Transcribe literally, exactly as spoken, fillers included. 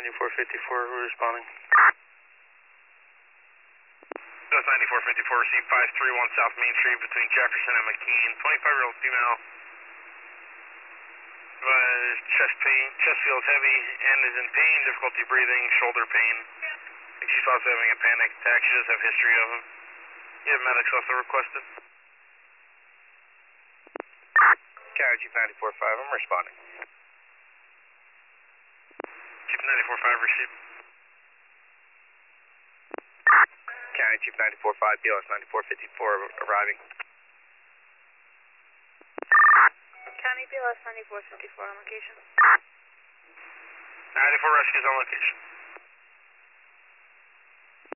ninety-four fifty-four, we're responding. West ninety-four fifty-four, received five three one South Main Street between Jefferson and McKean. twenty-five-year-old female. Uh, chest pain, chest feels heavy and is in pain, difficulty breathing, shoulder pain. I think she's also having a panic attack. She does have history of them. You have medics also requested. County Chief ninety-four five, I'm responding. Chief ninety-four five, received. County Chief ninety-four five, B L S ninety-four fifty-four arriving. County B L S ninety-four fifty-four on location. ninety-four rescues on location.